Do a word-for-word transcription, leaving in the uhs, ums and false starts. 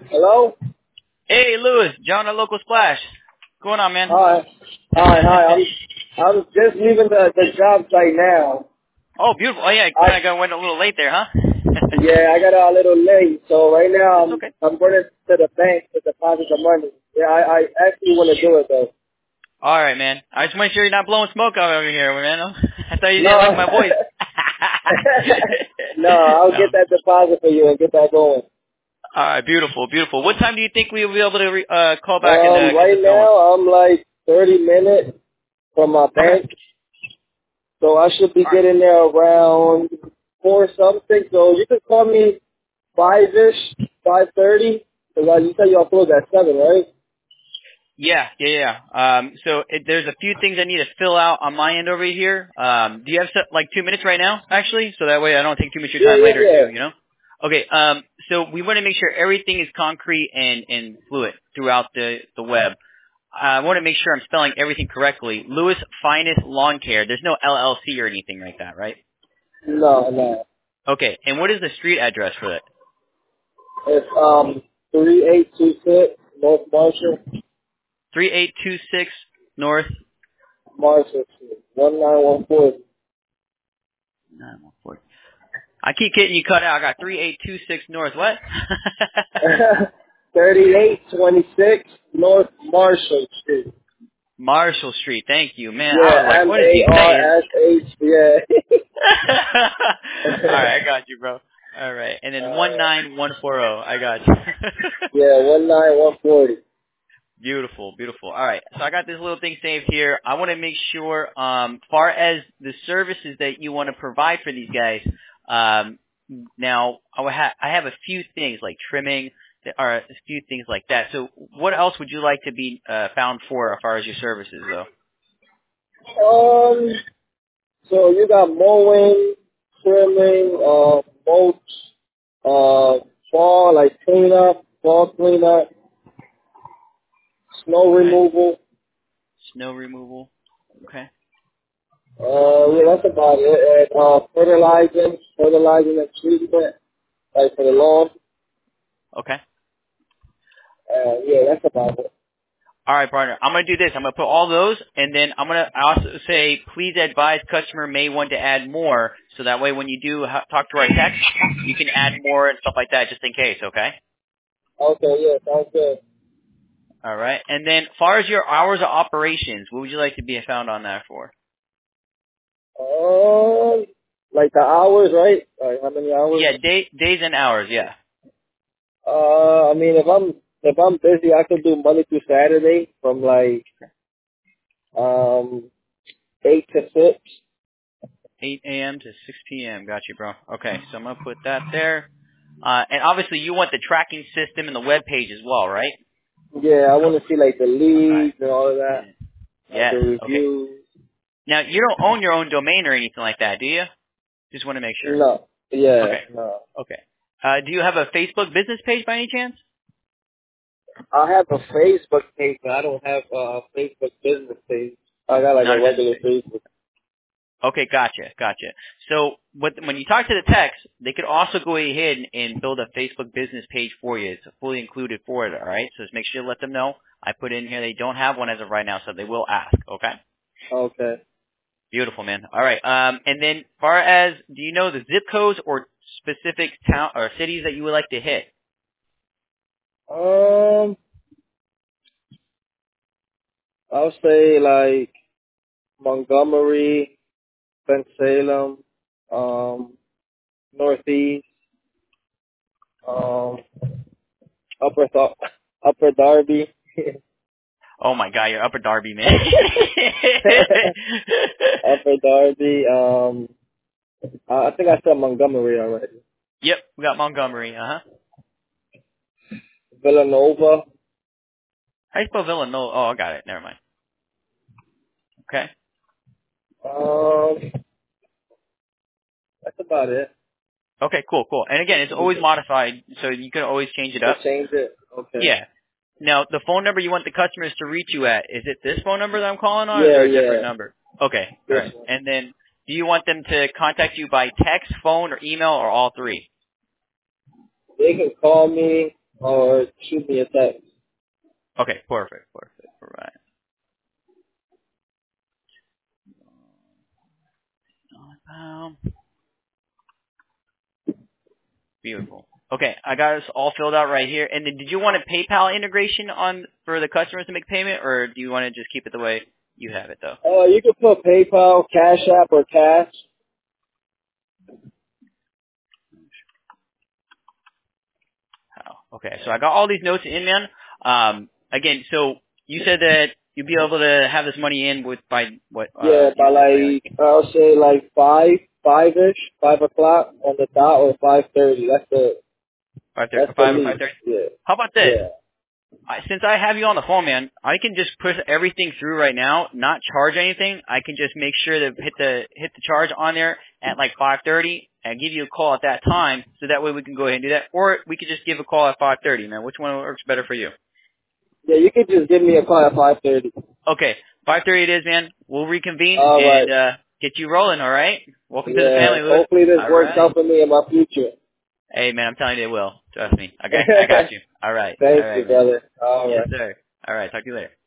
Hello? Hey, Lewis, John at Local Splash. What's going on, man? Hi. Hi, hi. I'm, I'm just leaving the, the job site now. Oh, beautiful. Oh, yeah, I, kind of went a little late there, huh? yeah, I got out a little late. So right now It's I'm, okay. I'm going to the bank to deposit the money. Yeah, I, I actually want to do it though. All right, man. I just want to make sure you're not blowing smoke out over here, man. I thought you didn't like No. my voice. No, I'll No. get that deposit for you and get that going. All right, beautiful, beautiful. What time do you think we'll be able to re- uh, call back and uh, Um, get right this going? now I'm like thirty minutes from my Okay. bank. So I should be All right. getting there around four something. So you could call me five-ish, five thirty. Because you said y'all close at seven, right? Yeah, yeah, yeah. Um, so it, there's a few things I need to fill out on my end over here. Um, do you have so- like two minutes right now, actually? So that way I don't take too much of your Yeah, time yeah, later yeah. too, you know? Okay, um, so we want to make sure everything is concrete and, and fluid throughout the, the web. I want to make sure I'm spelling everything correctly. Lewis Finest Lawn Care. There's no L L C or anything like that, right? No, no. Okay, and what is the street address for that? It's um three eight two six North Marshall, three eight two six North Marshall Street, one nine one four. nine one four. I keep getting you cut out. I got three eight two six North what? Thirty-eight twenty-six North Marshall Street. Marshall Street. Thank you, man. I was Yeah, like, M what is he A saying? R S H. Yeah. All right, I got you, bro. All right, and then one uh, nine one four zero. I got you. yeah, one nine one forty. Beautiful, beautiful. All right, so I got this little thing saved here. I want to make sure, um, far as the services that you want to provide for these guys. Um, now, I would ha- I have a few things like trimming, or a few things like that. So, what else would you like to be uh, found for as far as your services, though? Um, so you got mowing, trimming, uh, mulch, uh, fall, like cleanup, fall cleanup, snow Okay, removal. snow removal. Okay, Uh, yeah, that's about it. And, uh, fertilizing, fertilizing and treatment, like for the lawn. okay. Uh, yeah, that's about it. All right, partner. I'm going to do this. I'm going to put all those, and then I'm going to also say, please advise customer may want to add more, so that way when you do ha- talk to our tech, you can add more and stuff like that, just in case. Okay. Okay, yeah, sounds good. All right. And then, as far as your hours of operations, what would you like to be found on that for? Um, like the hours, right? Like how many hours? Yeah, day, days and hours. Yeah. Uh, I mean, if I'm if I'm busy, I could do Monday through Saturday from like um eight to six. eight a.m. to six p.m. Got you, bro. Okay, so I'm going to put that there. Uh, and obviously, you want the tracking system and the web page as well, right? Yeah, I want to see like the All right. leads and all of that, Yeah. like the Yes. Okay. reviews. Now, you don't own your own domain or anything like that, do you? Just want to make sure. No, yeah, Okay. no. Okay. Uh, do you have a Facebook business page by any chance? I have a Facebook page, but I don't have a Facebook business page. I got like Not a a business regular page. Facebook. Okay, gotcha, gotcha. So what, when you talk to the techs, they could also go ahead and, and build a Facebook business page for you. It's fully included for it, all right? So just make sure you let them know. I put in here they don't have one as of right now, so they will ask, okay? Okay. Beautiful, man. All right. Um, and then far as, do you know the zip codes or specific town or cities that you would like to hit? Um, I'll say like Montgomery, Bensalem, um, Northeast, um, Upper Th- Upper Darby. Oh my God, you're Upper Darby, man. Upper Darby. Um, I I think I said Montgomery already. Yep, we got Montgomery. Uh huh. Villanova. How you spell Villanova? Oh, I got it. Never mind. Okay. Um, that's about it. Okay, cool, cool. And again, it's You always can, modified, so you can always change you it can up. change it. Okay. Yeah. Now, the phone number you want the customers to reach you at, is it this phone number that I'm calling on, or is Yeah, there a yeah. different number? Okay, all This right. one. And then, do you want them to contact you by text, phone, or email, or all three? They can call me. or shoot me a text. Okay, perfect, perfect. All right. Um, beautiful. Okay, I got us all filled out right here. And then did you want a PayPal integration on for the customers to make payment, or do you want to just keep it the way you have it, though? Uh, you can put PayPal, Cash App, or cash. Oh, okay, so I got all these notes in, man. Um, again, so you said that you'd be able to have this money in with by what? Uh, Yeah, by like, I'll say like five, five-ish, five o'clock on the dot, or five thirty. That's the, five thirty, that's the five or five least. thirty. Yeah, How about this? yeah. I, since I have you on the phone, man, I can just push everything through right now, not charge anything. I can just make sure to hit the hit the charge on there at like five thirty and give you a call at that time, so that way we can go ahead and do that. Or we could just give a call at five thirty, man. Which one works better for you? Yeah, you could just give me a call at five thirty. Okay, five thirty it is, man. We'll reconvene All right. and uh get you rolling. All right. Welcome to the Yeah. family, Louis. Hopefully this All works right. out for me in my future. Hey, man, I'm telling you it will. Trust me. Okay, I got you. All right. All Thank you, right, man. brother. All Yes, right. sir. All right. Talk to you later.